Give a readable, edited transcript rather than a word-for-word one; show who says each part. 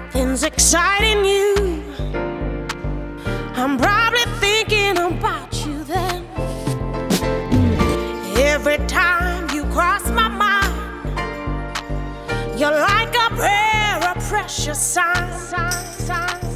Speaker 1: Nothing's exciting you. I'm probably thinking about you then. Every time you cross my mind, you're like a prayer, a precious sign.